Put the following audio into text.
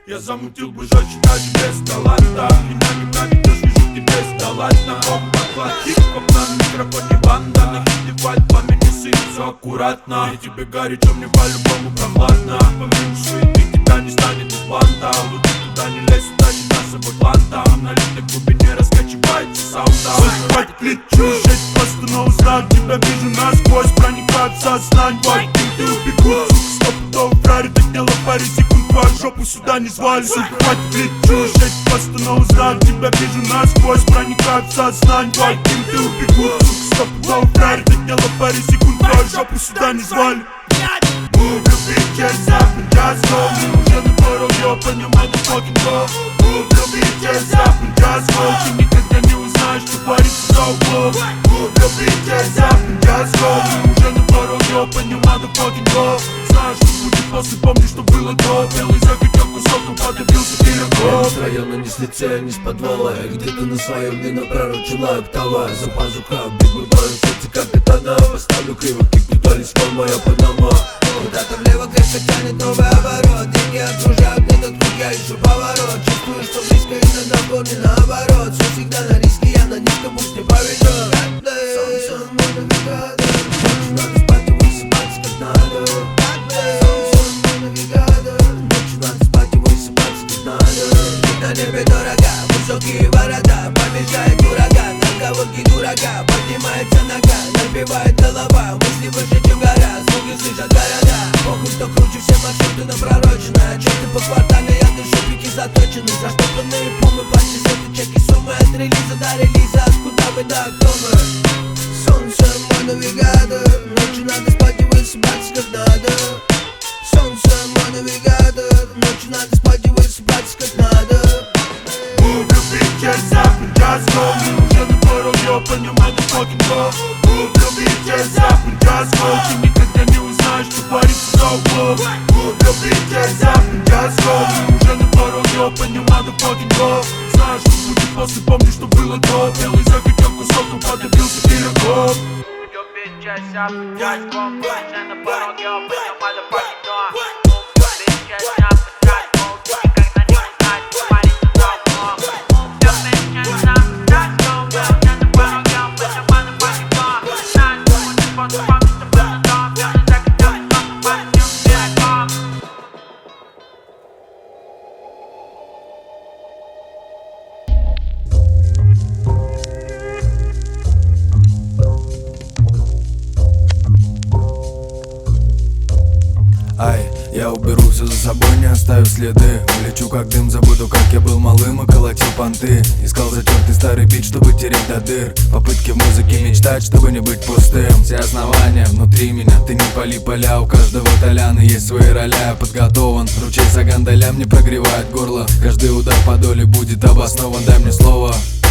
Я замутил бы жестче даже без таланта. Меня не проведешь, вижу тебе сдалатно. Бомба, хип-хоп на микрофоне банда. На хите валь пламени сыт, все аккуратно. Я тебе горячо, мне по-любому прохладно. Помимо суеты тебя не станет из банта. Лучше туда не лезь, сюда не на собой планта. На литной глубине раскачивается саунда. Хватит лечу, жить просто, но узнать тебя вижу насквозь. Проникает в сознание, твой ты убегут. Сука, стопудово фрари, так дело в паре секунд. Твою жопу сюда не звали. Сука, хватит лечу, жить просто, но узнать тебя вижу насквозь. Проникает в сознание, твой ты убегут. Сука, стопудово фрари, так дело в паре секунд. Твою жопу сюда не звали. Move your bitches up and just go. Мы уже на пороге open your motherfucking door. Move your bitches up and just go. Ты никогда не узнаешь, что творится за углом. Move your bitches up and just go. Мы уже на пороге open your motherfucking door. Знаешь, что будет после, помни, что было до. Белый захотел кусок, он подобился пирогом. С района ни с лицея, ни с подвала. Я где-то на своем вино пророчила октава. За пазуха, бит мы боем сердце, как катана. Поставлю криво, кикну талисман, моя панама. Куда-то влево крепко тянет новый оборот. Деньги окружают этот круг, я ищу поворот. Чувствую, что близко, иногда в корне наоборот. Все всегда на риске, я на низком, пусть не поведет. Солнце, мой навигатор. Ночью надо спать и высыпаться как надо. Солнце, мой навигатор. Ночью надо спать и высыпаться как надо. Вид на небе дорога, высокие ворота. Побежает ураган, отговорки дурака. Поднимается нога, напевает голова. Мысли выше, чем гора, звуки слышат города. Похуй, что круче, все маршруты напророчены. Отчеты по квартале, я дышу, пики заточены. Заштопанные пумы, плащи, сеты, чеки, суммы. От релиза до релиза, откуда мы, да кто мы? Солнце, мой навигатор. Ночью надо спать и высыпаться как надо. Солнце, мой навигатор. Ночью надо спать и высыпаться как надо. Move your bitches up and just go. Мы уже на пороге open your motherfucking door. Move your bitches up and just go. Ты никогда не узнаешь, что творится за углом. Move your bitches up and just go. Мы уже на пороге open your motherfucking door. Знаешь, что будет после, помни, что было до. Белый захотел кусок, он подобился пирогом. Move your bitches up and just go. Мы уже на пороге open your motherfucking door. Move your bitches up and just go. Ты никогда не узнаешь, что творится за углом. Move your bitches up and just go. Мы уже на пороге open your motherfucking door. Знаешь, что будет после, помни, что было до. Белый захотел кусок, он подобился пирогом. Ай, я уберу все за собой, не оставив следы. Улечу как дым, забуду, как я был малым и колотил понты. Искал затертый старый бит, чтобы тереть до дыр. Попытки в музыке мечтать, чтобы не быть пустым. Все основания внутри меня, ты не пали поля. У каждого толяна есть свои роля, я подготован. Ручей Саган-Даля мне прогревает горло. Каждый удар по доле будет обоснован, дай мне слово.